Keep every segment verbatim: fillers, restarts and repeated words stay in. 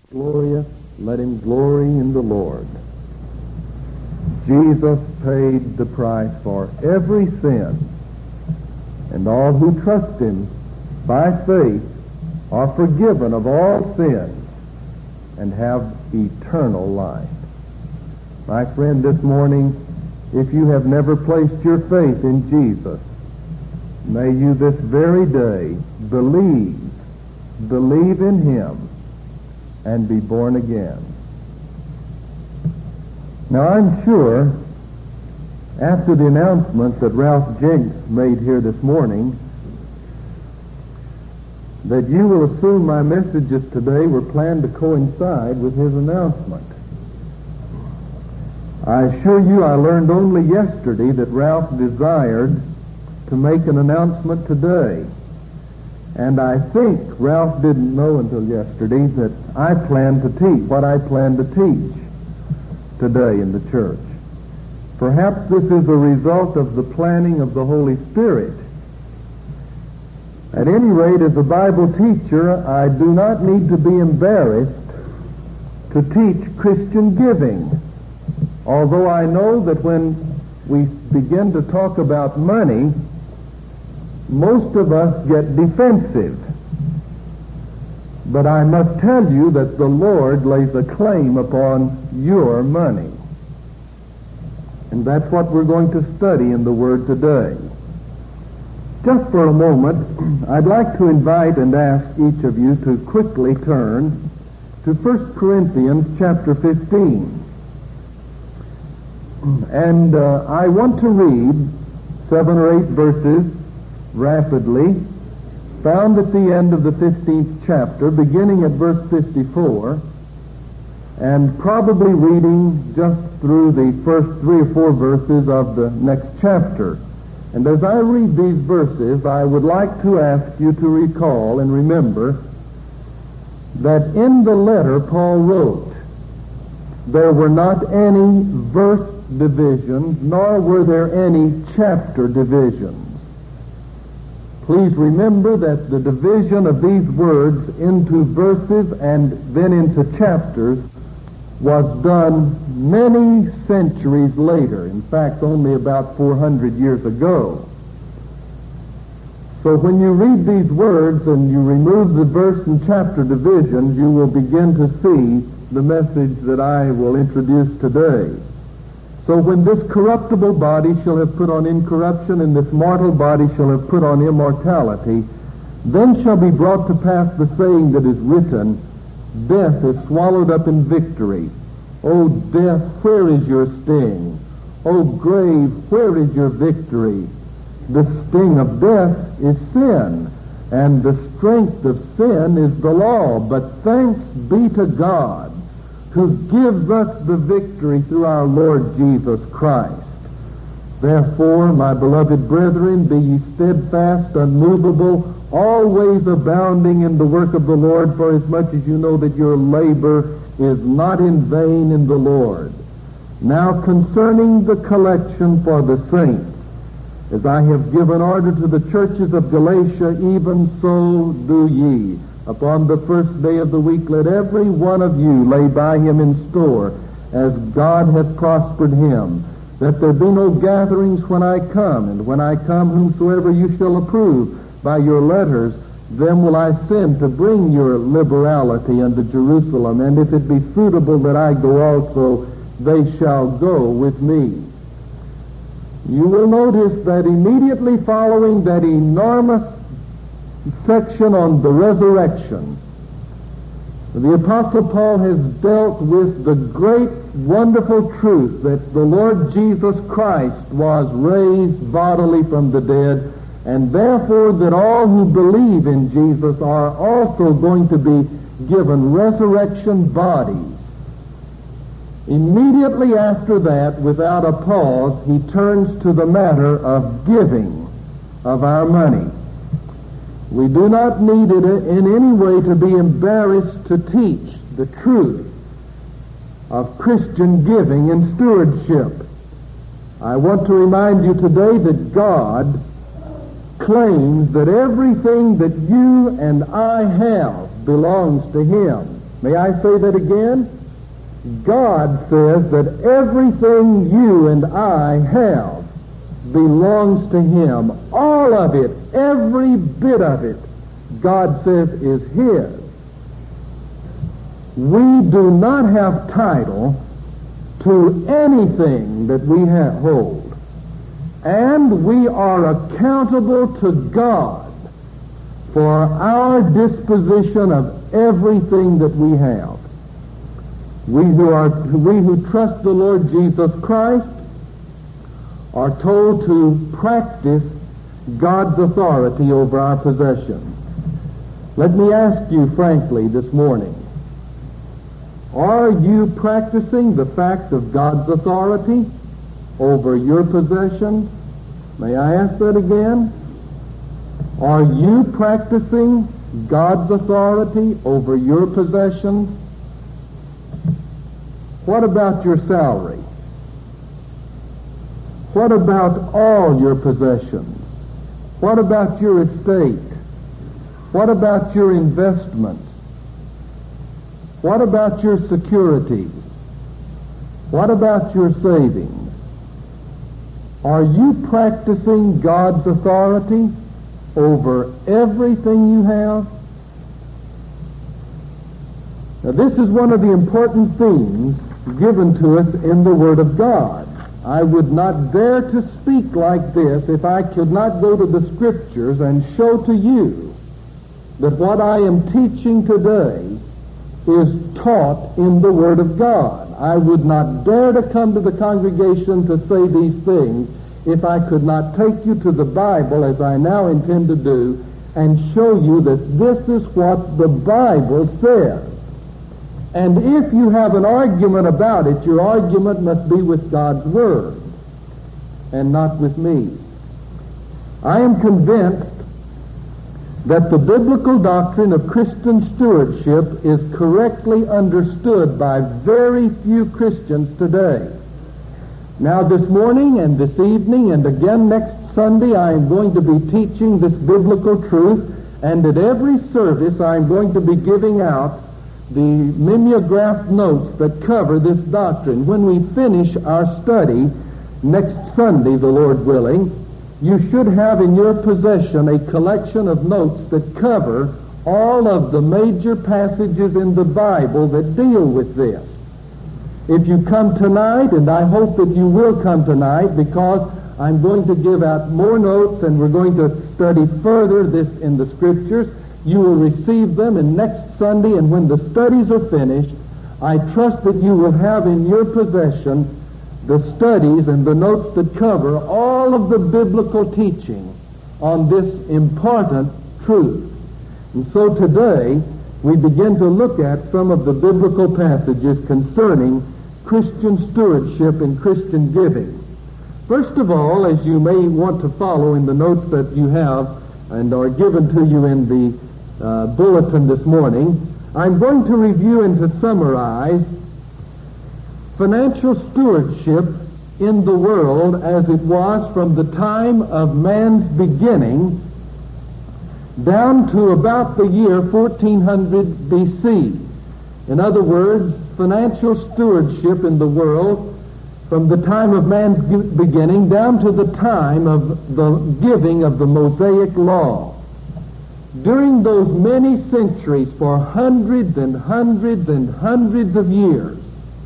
glorious, let him glory in the Lord. Jesus paid the price for every sin, and all who trust him by faith are forgiven of all sins and have eternal life. My friend, this morning, if you have never placed your faith in Jesus, may you this very day believe, believe in him, and be born again. Now, I'm sure after the announcement that Ralph Jenks made here this morning that you will assume my messages today were planned to coincide with his announcement. I assure you I learned only yesterday that Ralph desired to make an announcement today. And I think Ralph didn't know until yesterday that I plan to teach what I plan to teach today in the church. Perhaps this is a result of the planning of the Holy Spirit. At any rate, as a Bible teacher, I do not need to be embarrassed to teach Christian giving. Although I know that when we begin to talk about money, most of us get defensive. But I must tell you that the Lord lays a claim upon your money. And that's what we're going to study in the Word today. Just for a moment, I'd like to invite and ask each of you to quickly turn to First Corinthians chapter fifteen. And uh, I want to read seven or eight verses rapidly, found at the end of the fifteenth chapter, beginning at verse fifty-four, and probably reading just through the first three or four verses of the next chapter. And as I read these verses, I would like to ask you to recall and remember that in the letter Paul wrote, there were not any verse divisions, nor were there any chapter divisions. Please remember that the division of these words into verses and then into chapters was done many centuries later. In fact, only about four hundred years ago. So when you read these words and you remove the verse and chapter divisions, you will begin to see the message that I will introduce today. So when this corruptible body shall have put on incorruption, and this mortal body shall have put on immortality, then shall be brought to pass the saying that is written, death is swallowed up in victory. O death, where is your sting? O grave, where is your victory? The sting of death is sin, and the strength of sin is the law. But thanks be to God, who gives us the victory through our Lord Jesus Christ. Therefore, my beloved brethren, be ye steadfast, unmovable, always abounding in the work of the Lord, for as much as you know that your labor is not in vain in the Lord. Now concerning the collection for the saints, as I have given order to the churches of Galatia, even so do ye. Upon the first day of the week let every one of you lay by him in store, as God hath prospered him, that there be no gatherings when I come, and when I come whomsoever you shall approve by your letters, them will I send to bring your liberality unto Jerusalem, and if it be suitable that I go also, they shall go with me. You will notice that immediately following that enormous section on the resurrection, the Apostle Paul has dealt with the great, wonderful truth that the Lord Jesus Christ was raised bodily from the dead, and therefore that all who believe in Jesus are also going to be given resurrection bodies. Immediately after that, without a pause, he turns to the matter of giving of our money. We do not need it in any way to be embarrassed to teach the truth of Christian giving and stewardship. I want to remind you today that God claims that everything that you and I have belongs to him. May I say that again? God says that everything you and I have belongs to Him. All of it, every bit of it, God says is His. We do not have title to anything that we have hold. And we are accountable to God for our disposition of everything that we have. We who are, we who trust the Lord Jesus Christ are told to practice God's authority over our possessions. Let me ask you frankly this morning, are you practicing the fact of God's authority over your possessions? May I ask that again? Are you practicing God's authority over your possessions? What about your salary? What about all your possessions? What about your estate? What about your investments? What about your securities? What about your savings? Are you practicing God's authority over everything you have? Now, this is one of the important themes given to us in the Word of God. I would not dare to speak like this if I could not go to the Scriptures and show to you that what I am teaching today is taught in the Word of God. I would not dare to come to the congregation to say these things if I could not take you to the Bible, as I now intend to do, and show you that this is what the Bible says. And if you have an argument about it, your argument must be with God's Word and not with me. I am convinced that the biblical doctrine of Christian stewardship is correctly understood by very few Christians today. Now, this morning and this evening and again next Sunday, I am going to be teaching this biblical truth, and at every service I am going to be giving out the mimeographed notes that cover this doctrine. When we finish our study next Sunday, the Lord willing, you should have in your possession a collection of notes that cover all of the major passages in the Bible that deal with this. If you come tonight, and I hope that you will come tonight, because I'm going to give out more notes and we're going to study further this in the Scriptures, you will receive them, and next Sunday, and when the studies are finished, I trust that you will have in your possession the studies and the notes that cover all of the biblical teaching on this important truth. And so today, we begin to look at some of the biblical passages concerning Christian stewardship and Christian giving. First of all, as you may want to follow in the notes that you have and are given to you in the uh, bulletin this morning, I'm going to review and to summarize financial stewardship in the world as it was from the time of man's beginning down to about the year fourteen hundred B C. In other words, financial stewardship in the world from the time of man's beginning down to the time of the giving of the Mosaic Law. During those many centuries, for hundreds and hundreds and hundreds of years,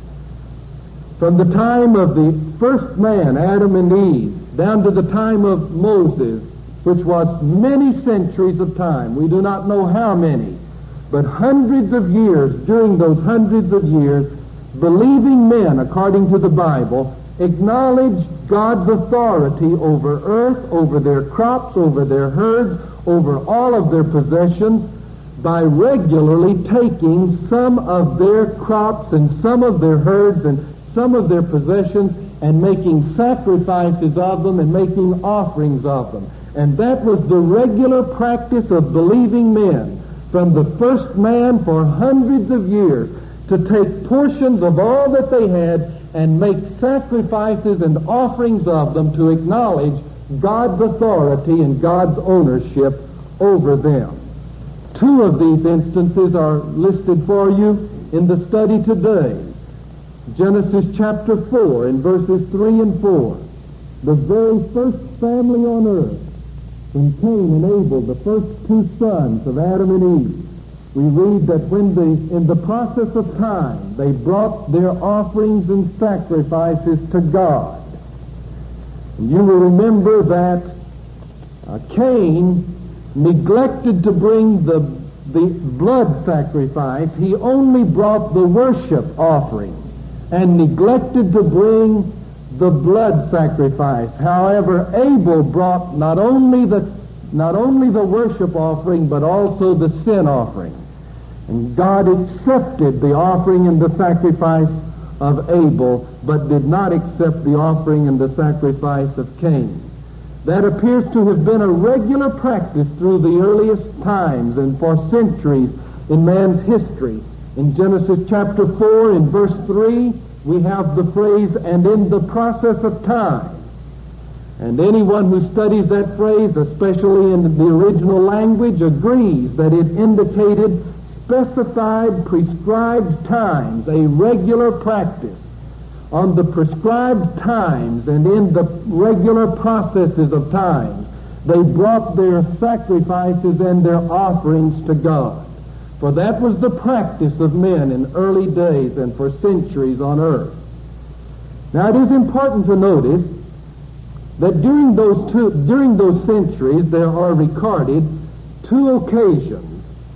from the time of the first man, Adam and Eve, down to the time of Moses, which was many centuries of time, we do not know how many, but hundreds of years, during those hundreds of years, believing men, according to the Bible, acknowledged God's authority over earth, over their crops, over their herds, over all of their possessions, by regularly taking some of their crops and some of their herds and some of their possessions and making sacrifices of them and making offerings of them. And that was the regular practice of believing men from the first man for hundreds of years, to take portions of all that they had and make sacrifices and offerings of them to acknowledge God's authority and God's ownership over them. Two of these instances are listed for you in the study today. Genesis chapter four in verses three and four. The very first family on earth, when Cain and Abel, the first two sons of Adam and Eve, we read that when they, in the process of time, they brought their offerings and sacrifices to God. And you will remember that uh, Cain neglected to bring the, the blood sacrifice. He only brought the worship offering and neglected to bring the blood sacrifice. However, Abel brought not only the not only the worship offering, but also the sin offering. And God accepted the offering and the sacrifice of Abel, but did not accept the offering and the sacrifice of Cain. That appears to have been a regular practice through the earliest times and for centuries in man's history. In Genesis chapter four, in verse three, we have the phrase, "and in the process of time." And anyone who studies that phrase, especially in the original language, agrees that it indicated specified, prescribed times, a regular practice. On the prescribed times and in the regular processes of time, they brought their sacrifices and their offerings to God. For that was the practice of men in early days and for centuries on earth. Now it is important to notice that during those two, during those centuries there are recorded two occasions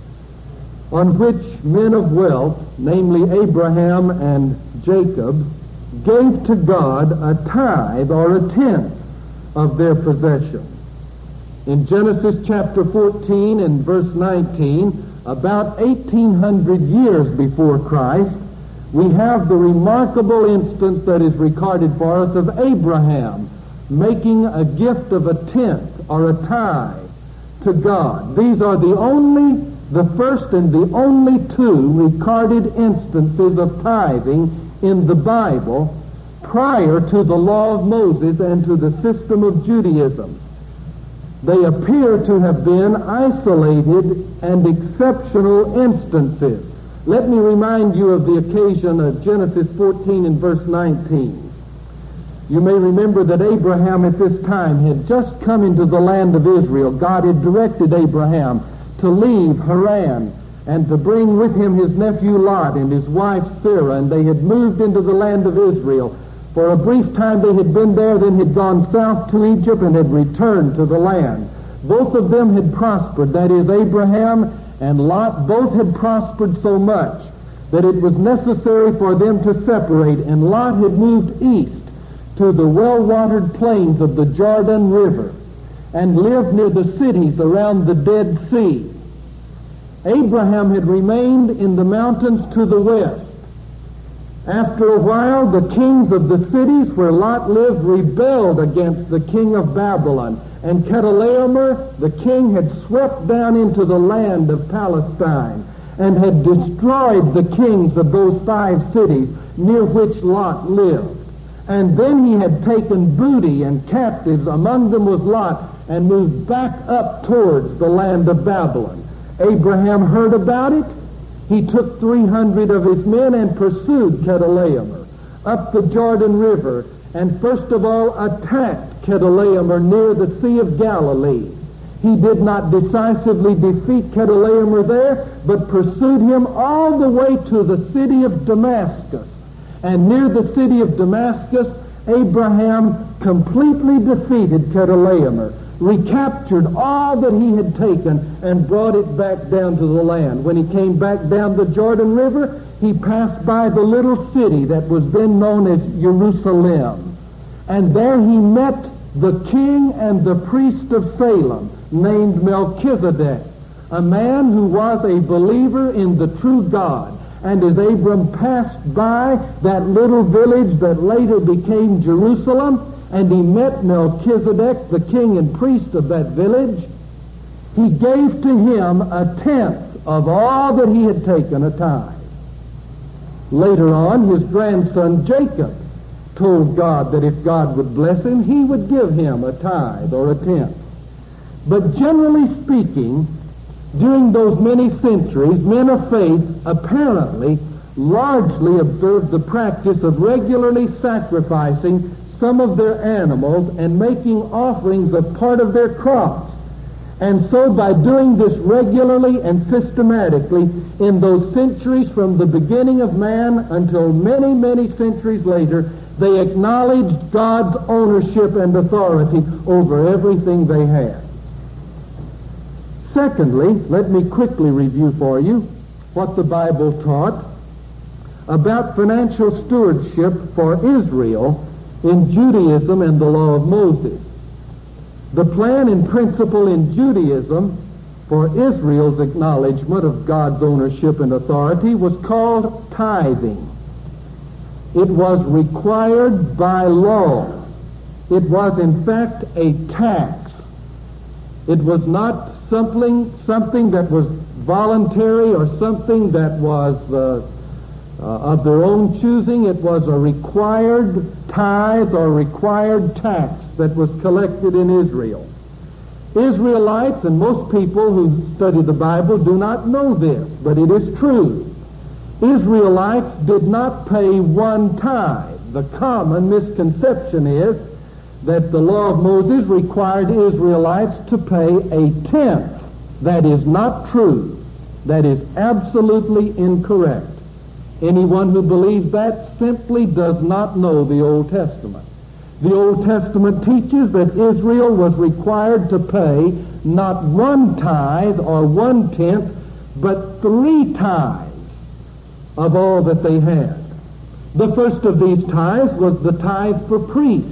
on which men of wealth, namely Abraham and Jacob, gave to God a tithe or a tenth of their possessions. In Genesis chapter fourteen and verse nineteen, about eighteen hundred years before Christ, we have the remarkable instance that is recorded for us of Abraham making a gift of a tenth or a tithe to God. These are the only, the first and the only two recorded instances of tithing in the Bible prior to the law of Moses and to the system of Judaism. They appear to have been isolated and exceptional instances. Let me remind you of the occasion of Genesis fourteen and verse nineteen. You may remember that Abraham at this time had just come into the land of Israel. God had directed Abraham to leave Haran and to bring with him his nephew Lot and his wife Sarah, and they had moved into the land of Israel. For a brief time they had been there, then had gone south to Egypt and had returned to the land. Both of them had prospered, that is, Abraham and Lot, both had prospered so much that it was necessary for them to separate, and Lot had moved east to the well-watered plains of the Jordan River and lived near the cities around the Dead Sea. Abraham had remained in the mountains to the west. After a while, the kings of the cities where Lot lived rebelled against the king of Babylon, and Chedorlaomer, the king, had swept down into the land of Palestine and had destroyed the kings of those five cities near which Lot lived. And then he had taken booty and captives, among them was Lot, and moved back up towards the land of Babylon. Abraham heard about it. He took three hundred of his men and pursued Chedorlaomer up the Jordan River, and first of all attacked Chedorlaomer near the Sea of Galilee. He did not decisively defeat Chedorlaomer there, but pursued him all the way to the city of Damascus. And near the city of Damascus, Abraham completely defeated Chedorlaomer, recaptured all that he had taken, and brought it back down to the land. When he came back down the Jordan River, he passed by the little city that was then known as Jerusalem. And there he met the king and the priest of Salem, named Melchizedek, a man who was a believer in the true God. And as Abram passed by that little village that later became Jerusalem, and he met Melchizedek, the king and priest of that village, he gave to him a tenth of all that he had taken, a tithe. Later on, his grandson Jacob told God that if God would bless him, he would give him a tithe or a tenth. But generally speaking, During those many centuries, men of faith apparently largely observed the practice of regularly sacrificing some of their animals and making offerings of part of their crops. And so by doing this regularly and systematically in those centuries from the beginning of man until many, many centuries later, they acknowledged God's ownership and authority over everything they had. Secondly, let me quickly review for you what the Bible taught about financial stewardship for Israel in Judaism and the law of Moses. The plan and principle in Judaism for Israel's acknowledgement of God's ownership and authority was called tithing. It was required by law. It was in fact a tax. It was not something, something that was voluntary or something that was uh, uh, of their own choosing. It was a required tithe or required tax that was collected in Israel. Israelites and most people who study the Bible do not know this, but it is true. Israelites did not pay one tithe. The common misconception is that the law of Moses required Israelites to pay a tenth. That is not true. That is absolutely incorrect. Anyone who believes that simply does not know the Old Testament. The Old Testament teaches that Israel was required to pay not one tithe or one tenth, but three tithes of all that they had. The first of these tithes was the tithe for priests.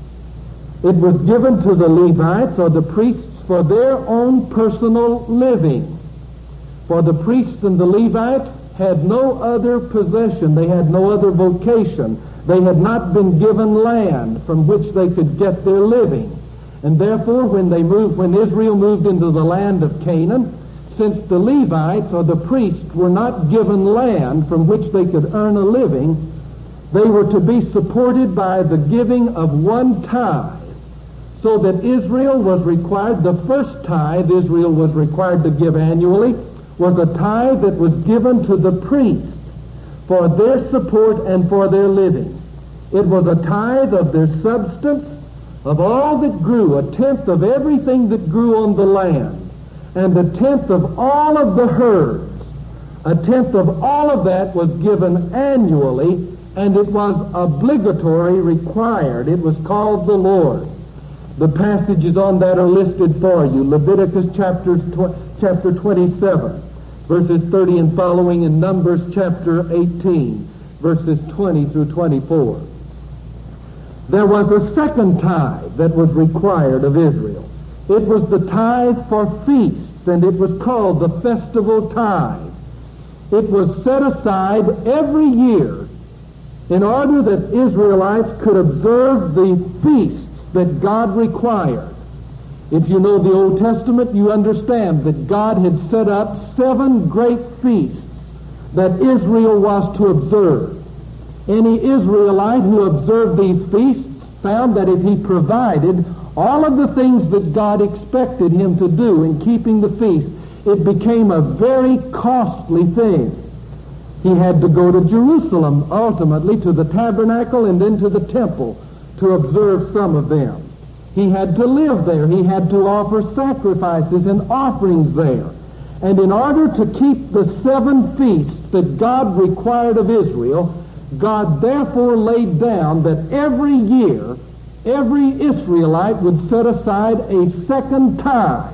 It was given to the Levites or the priests for their own personal living. For the priests and the Levites had no other possession. They had no other vocation. They had not been given land from which they could get their living. And therefore, when they moved, when Israel moved into the land of Canaan, since the Levites or the priests were not given land from which they could earn a living, they were to be supported by the giving of one tithe. So that Israel was required, the first tithe Israel was required to give annually was a tithe that was given to the priests for their support and for their living. It was a tithe of their substance, of all that grew, a tenth of everything that grew on the land, and a tenth of all of the herds. A tenth of all of that was given annually, and it was obligatory, required. It was called the Lord. The passages on that are listed for you. Leviticus chapter, tw- chapter twenty-seven, verses thirty and following, and Numbers chapter eighteen, verses twenty through twenty-four. There was a second tithe that was required of Israel. It was the tithe for feasts, and it was called the festival tithe. It was set aside every year in order that Israelites could observe the feasts that God required. If you know the Old Testament, you understand that God had set up seven great feasts that Israel was to observe. Any Israelite who observed these feasts found that if he provided all of the things that God expected him to do in keeping the feast, it became a very costly thing. He had to go to Jerusalem, ultimately to the tabernacle and then to the temple, to observe some of them. He had to live there. He had to offer sacrifices and offerings there. And in order to keep the seven feasts that God required of Israel, God therefore laid down that every year, every Israelite would set aside a second tithe.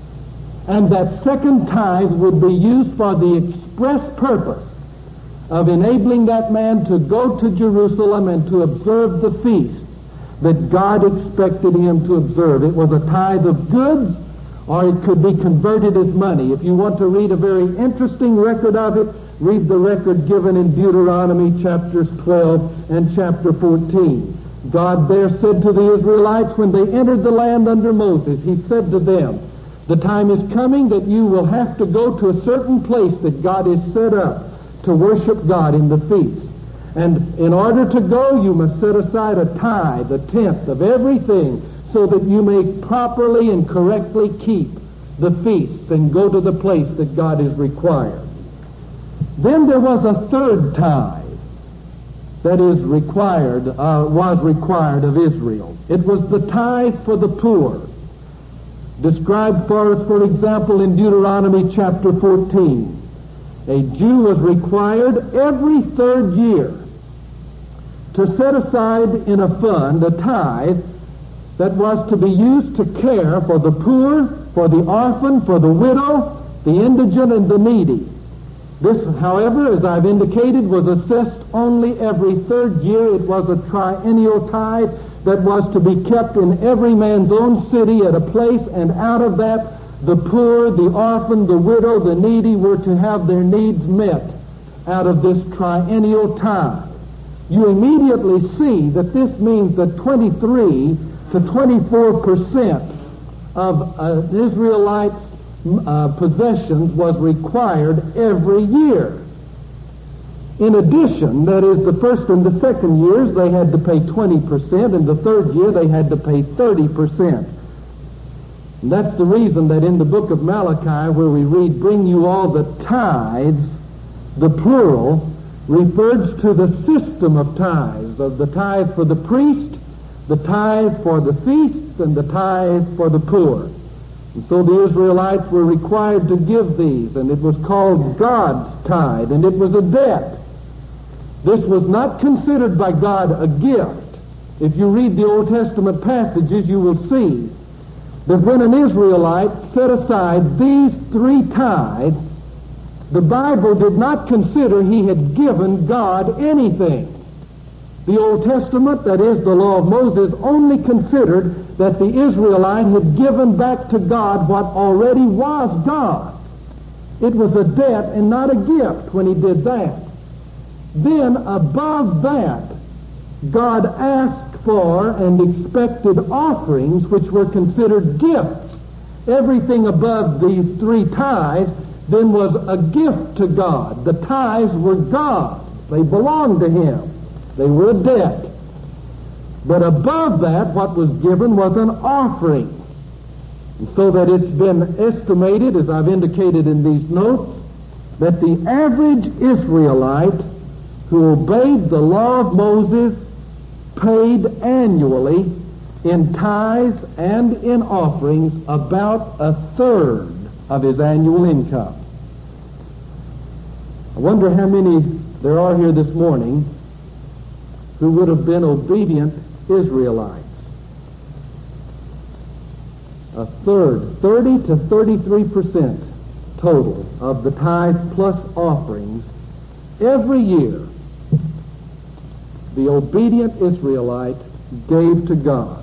And that second tithe would be used for the express purpose of enabling that man to go to Jerusalem and to observe the feast that God expected him to observe. It was a tithe of goods, or it could be converted as money. If you want to read a very interesting record of it, read the record given in Deuteronomy chapters twelve and chapter fourteen. God there said to the Israelites when they entered the land under Moses, he said to them, the time is coming that you will have to go to a certain place that God has set up to worship God in the feast. And in order to go, you must set aside a tithe, a tenth of everything, so that you may properly and correctly keep the feast and go to the place that God has required. Then there was a third tithe that is required, uh, was required of Israel. It was the tithe for the poor, described for us, for example, in Deuteronomy chapter fourteen. A Jew was required every third year to set aside in a fund a tithe that was to be used to care for the poor, for the orphan, for the widow, the indigent, and the needy. This, however, as I've indicated, was assessed only every third year. It was a triennial tithe that was to be kept in every man's own city at a place, and out of that, the poor, the orphan, the widow, the needy were to have their needs met out of this triennial tithe. You immediately see that this means that twenty-three to twenty-four percent of uh, Israelites' uh, possessions was required every year. In addition, that is, the first and the second years they had to pay twenty percent, and the third year they had to pay thirty percent. And that's the reason that in the book of Malachi, where we read, "Bring you all the tithes," the plural refers to the system of tithes, of the tithe for the priest, the tithe for the feasts, and the tithe for the poor. And so the Israelites were required to give these, and it was called God's tithe, and it was a debt. This was not considered by God a gift. If you read the Old Testament passages, you will see that when an Israelite set aside these three tithes, the Bible did not consider he had given God anything. The Old Testament, that is, the law of Moses, only considered that the Israelite had given back to God what already was God. It was a debt and not a gift when he did that. Then, above that, God asked for and expected offerings which were considered gifts. Everything above these three tithes then was a gift to God. The tithes were God. They belonged to Him. They were a debt. But above that, what was given was an offering. And so that it's been estimated, as I've indicated in these notes, that the average Israelite who obeyed the law of Moses paid annually in tithes and in offerings about a third of his annual income. I wonder how many there are here this morning who would have been obedient Israelites. A third, thirty to thirty-three percent total of the tithes plus offerings every year the obedient Israelite gave to God.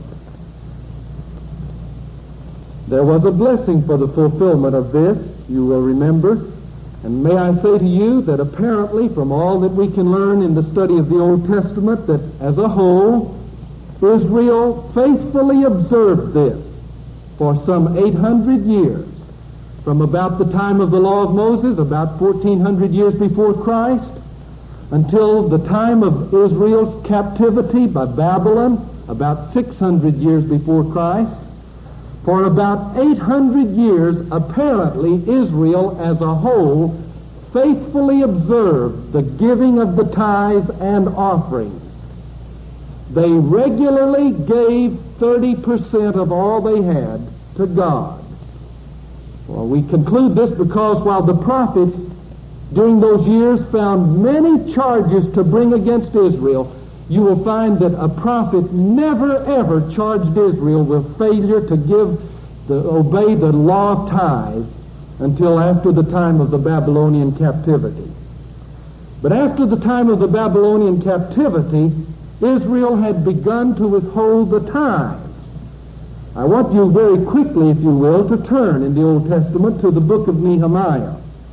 There was a blessing for the fulfillment of this, you will remember. And may I say to you that apparently from all that we can learn in the study of the Old Testament, that as a whole, Israel faithfully observed this for some eight hundred years, from about the time of the law of Moses, about fourteen hundred years before Christ, until the time of Israel's captivity by Babylon, about six hundred years before Christ. For about eight hundred years, apparently, Israel as a whole faithfully observed the giving of the tithes and offerings. They regularly gave thirty percent of all they had to God. Well, we conclude this because while the prophets during those years found many charges to bring against Israel, you will find that a prophet never ever charged Israel with failure to give the, obey the law of tithes until after the time of the Babylonian captivity. But after the time of the Babylonian captivity, Israel had begun to withhold the tithes. I want you very quickly, if you will, to turn in the Old Testament to the book of Nehemiah.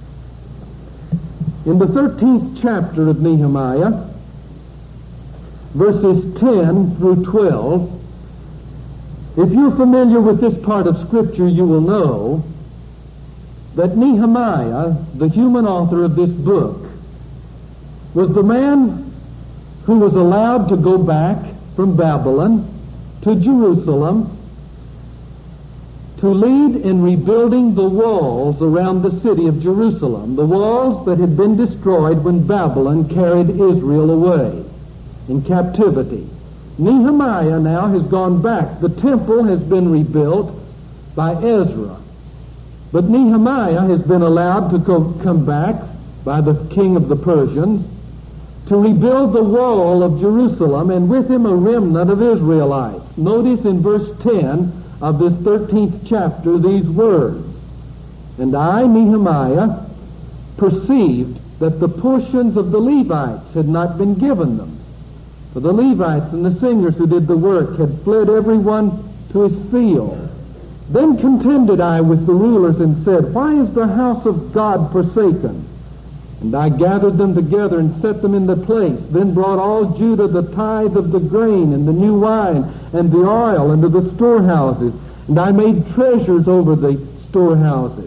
In the thirteenth chapter of Nehemiah, verses ten through twelve, if you're familiar with this part of Scripture, you will know that Nehemiah, the human author of this book, was the man who was allowed to go back from Babylon to Jerusalem to to lead in rebuilding the walls around the city of Jerusalem, the walls that had been destroyed when Babylon carried Israel away in captivity. Nehemiah now has gone back. The temple has been rebuilt by Ezra. But Nehemiah has been allowed to co- come back by the king of the Persians to rebuild the wall of Jerusalem, and with him a remnant of Israelites. Notice in verse ten of this thirteenth chapter these words, "And I, Nehemiah, perceived that the portions of the Levites had not been given them. For the Levites and the singers who did the work had fled every one to his field. Then contended I with the rulers and said, Why is the house of God forsaken? And I gathered them together and set them in the place. Then brought all Judah the tithe of the grain and the new wine and the oil into the storehouses. And I made treasures over the storehouses."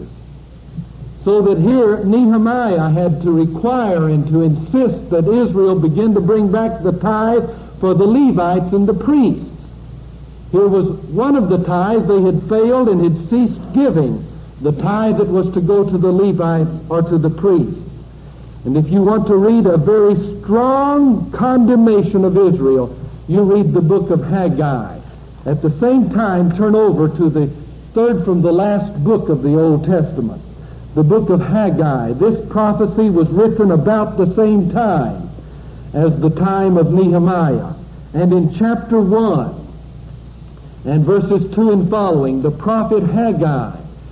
So that here Nehemiah had to require and to insist that Israel begin to bring back the tithe for the Levites and the priests. Here was one of the tithes they had failed and had ceased giving, the tithe that was to go to the Levites or to the priests. And if you want to read a very strong condemnation of Israel, you read the book of Haggai. At the same time, turn over to the third from the last book of the Old Testament, the book of Haggai. This prophecy was written about the same time as the time of Nehemiah. And in chapter one and verses two and following, the prophet Haggai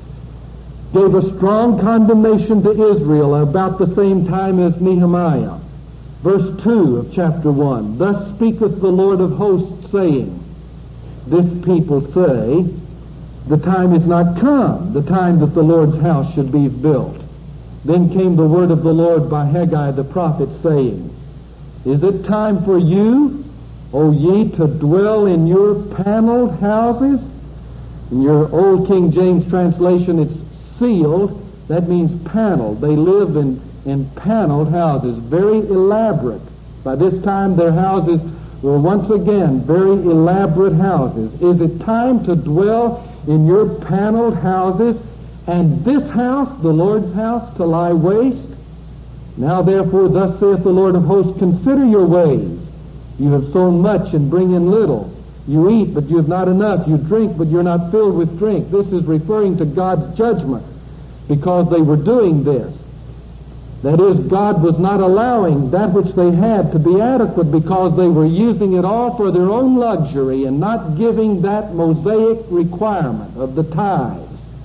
gave a strong condemnation to Israel about the same time as Nehemiah. Verse two of chapter one, "Thus speaketh the Lord of hosts, saying, This people say, the time is not come, the time that the Lord's house should be built. Then came the word of the Lord by Haggai the prophet, saying, Is it time for you, O ye, to dwell in your paneled houses?" In your old King James translation, it's sealed. That means paneled. They live in, in paneled houses, very elaborate. By this time, their houses were once again very elaborate houses. "Is it time to dwell in your paneled houses, and this house, the Lord's house, to lie waste? Now therefore, thus saith the Lord of hosts, Consider your ways. You have sown much and bring in little. You eat, but you have not enough. You drink, but you're not filled with drink." This is referring to God's judgment because they were doing this. That is, God was not allowing that which they had to be adequate because they were using it all for their own luxury and not giving that Mosaic requirement of the tithes.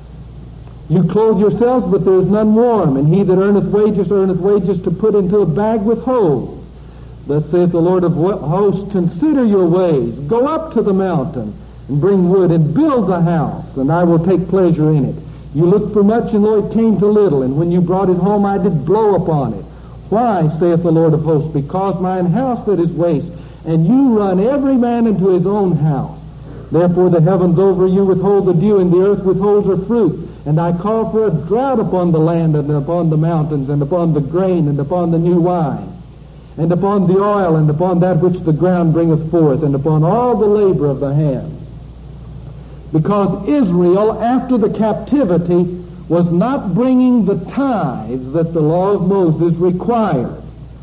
"You clothe yourselves, but there is none warm, and he that earneth wages earneth wages to put into a bag with holes. Thus saith the Lord of hosts, Consider your ways. Go up to the mountain and bring wood and build the house, and I will take pleasure in it. You looked for much, and lo, it came to little, and when you brought it home, I did blow upon it. Why, saith the Lord of hosts? Because mine house that is waste, and you run every man into his own house. Therefore the heavens over you withhold the dew, and the earth withholds her fruit. And I call for a drought upon the land, and upon the mountains, and upon the grain, and upon the new wine, and upon the oil, and upon that which the ground bringeth forth, and upon all the labor of the hands. Because Israel, after the captivity, was not bringing the tithes that the law of Moses required.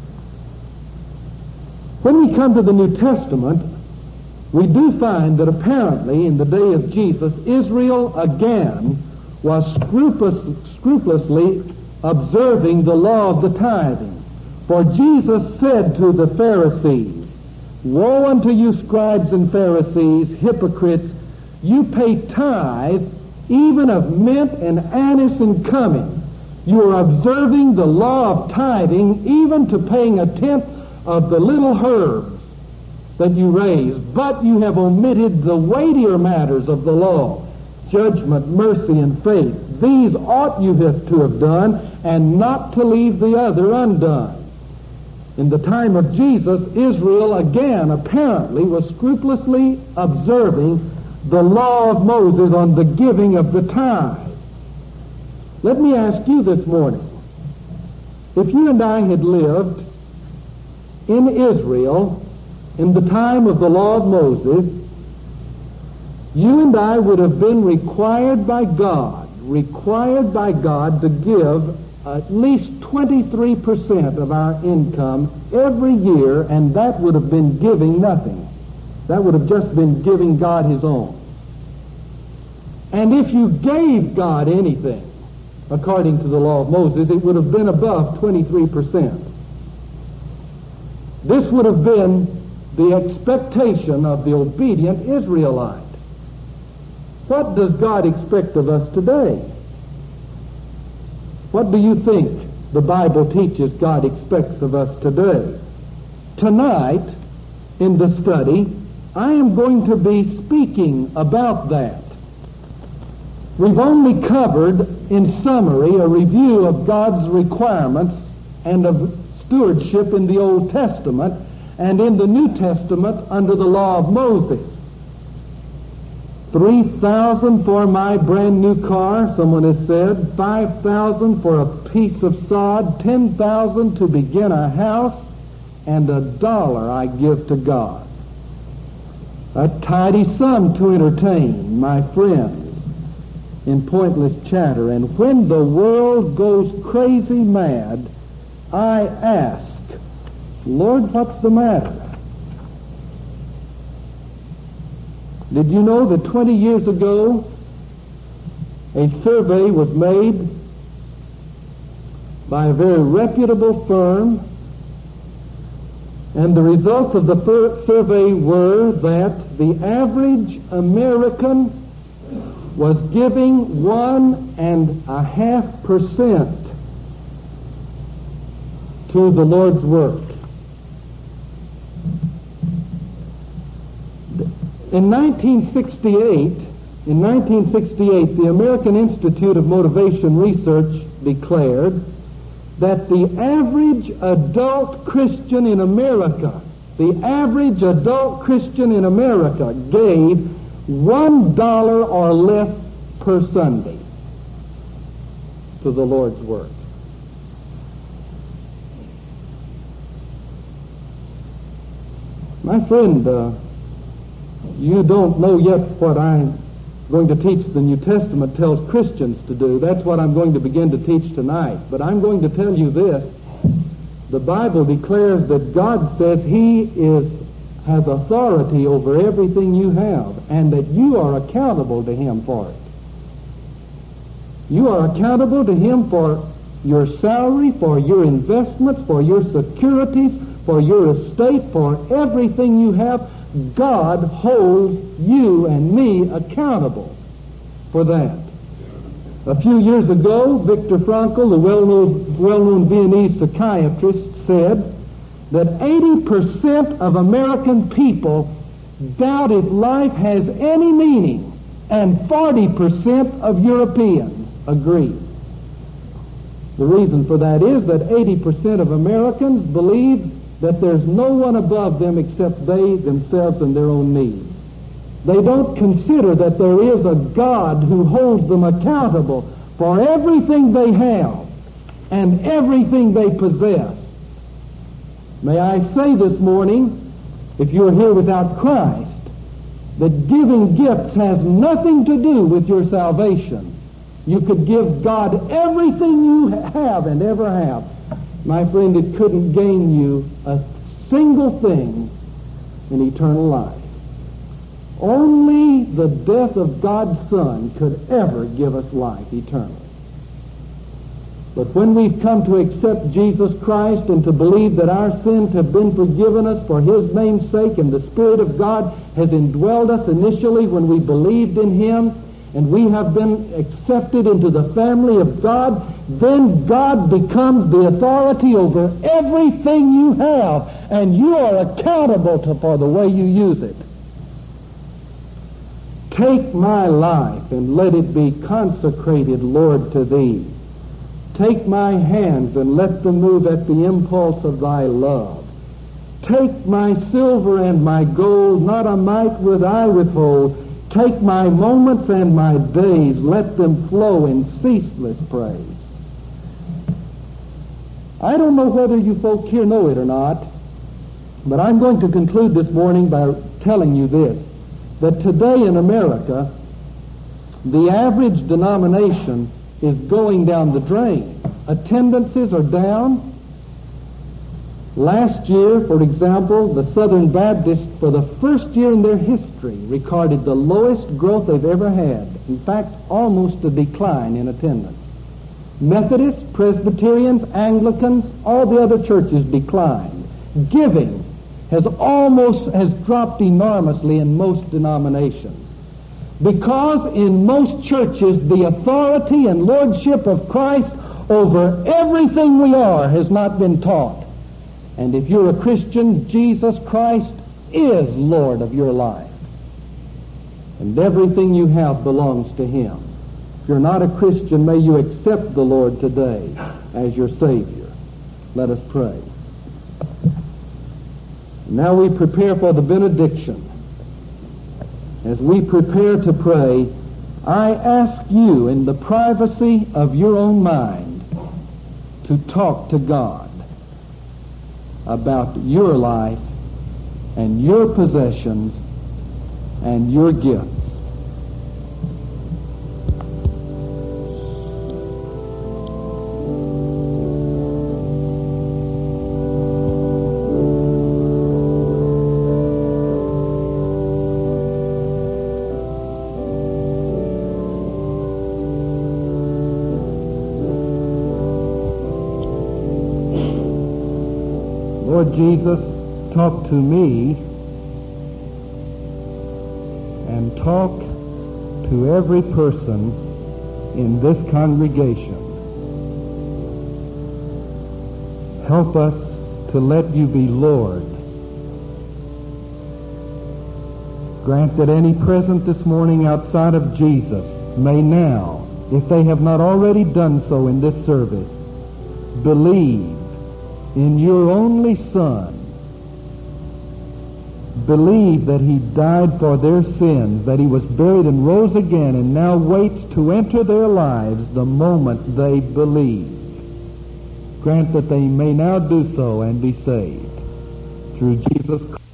When we come to the New Testament, we do find that apparently in the day of Jesus, Israel again was scrupulous, scrupulously observing the law of the tithing. For Jesus said to the Pharisees, "Woe unto you, scribes and Pharisees, hypocrites! You pay tithe even of mint and anise and cumin. You are observing the law of tithing even to paying a tenth of the little herbs that you raise, but you have omitted the weightier matters of the law, judgment, mercy, and faith. These ought you to have done, and not to leave the other undone." In the time of Jesus, Israel again apparently was scrupulously observing the law of Moses on the giving of the tithe. Let me ask you this morning, if you and I had lived in Israel in the time of the law of Moses, you and I would have been required by God, required by God to give at least twenty-three percent of our income every year, and that would have been giving nothing. That would have just been giving God His own. And if you gave God anything, according to the law of Moses, it would have been above twenty-three percent. This would have been the expectation of the obedient Israelite. What does God expect of us today? What do you think the Bible teaches God expects of us today? Tonight, in the study, I am going to be speaking about that. We've only covered, in summary, a review of God's requirements and of stewardship in the Old Testament and in the New Testament under the law of Moses. Three thousand for my brand new car, someone has said. Five thousand for a piece of sod. Ten thousand to begin a house. And a dollar I give to God. A tidy sum to entertain my friends in pointless chatter. And when the world goes crazy mad, I ask, Lord, what's the matter? Did you know that twenty years ago a survey was made by a very reputable firm, and the results of the fir- survey were that the average American was giving one and a half percent to the Lord's work. In nineteen sixty-eight, in nineteen sixty-eight, the American Institute of Motivation Research declared that the average adult Christian in America, the average adult Christian in America gave one dollar or less per Sunday to the Lord's work. My friend, uh, you don't know yet what I'm going to teach the New Testament tells Christians to do. That's what I'm going to begin to teach tonight. But I'm going to tell you this. The Bible declares that God says He is has authority over everything you have, and that you are accountable to Him for it. You are accountable to Him for your salary, for your investments, for your securities, for your estate, for everything you have. God holds you and me accountable for that. A few years ago, Viktor Frankl, the well-known, well-known Viennese psychiatrist, said that eighty percent of American people doubt if life has any meaning, and forty percent of Europeans agree. The reason for that is that eighty percent of Americans believe that there's no one above them except they themselves and their own needs. They don't consider that there is a God who holds them accountable for everything they have and everything they possess. May I say this morning, if you're here without Christ, that giving gifts has nothing to do with your salvation. You could give God everything you have and ever have. My friend, it couldn't gain you a single thing in eternal life. Only the death of God's Son could ever give us life eternally. But when we've come to accept Jesus Christ and to believe that our sins have been forgiven us for His name's sake, and the Spirit of God has indwelled us initially when we believed in Him, and we have been accepted into the family of God, then God becomes the authority over everything you have, and you are accountable to, for the way you use it. Take my life and let it be consecrated, Lord, to Thee. Take my hands and let them move at the impulse of Thy love. Take my silver and my gold, not a mite would I withhold. Take my moments and my days, let them flow in ceaseless praise. I don't know whether you folk here know it or not, but I'm going to conclude this morning by telling you this. that today in America, the average denomination is going down the drain. Attendances are down. Last year, for example, the Southern Baptists, for the first year in their history, recorded the lowest growth they've ever had. In fact, almost a decline in attendance. Methodists, Presbyterians, Anglicans, all the other churches declined. Giving has almost has dropped enormously in most denominations. Because in most churches, the authority and lordship of Christ over everything we are has not been taught. And if you're a Christian, Jesus Christ is Lord of your life. And everything you have belongs to Him. If you're not a Christian, may you accept the Lord today as your Savior. Let us pray. Now we prepare for the benediction. As we prepare to pray, I ask you in the privacy of your own mind to talk to God about your life and your possessions and your gifts. Lord Jesus, talk to me and talk to every person in this congregation. Help us to let you be Lord. Grant that any present this morning outside of Jesus may now, if they have not already done so in this service, believe in your only Son. Believe that He died for their sins, that He was buried and rose again, and now waits to enter their lives the moment they believe. Grant that they may now do so and be saved. Through Jesus Christ.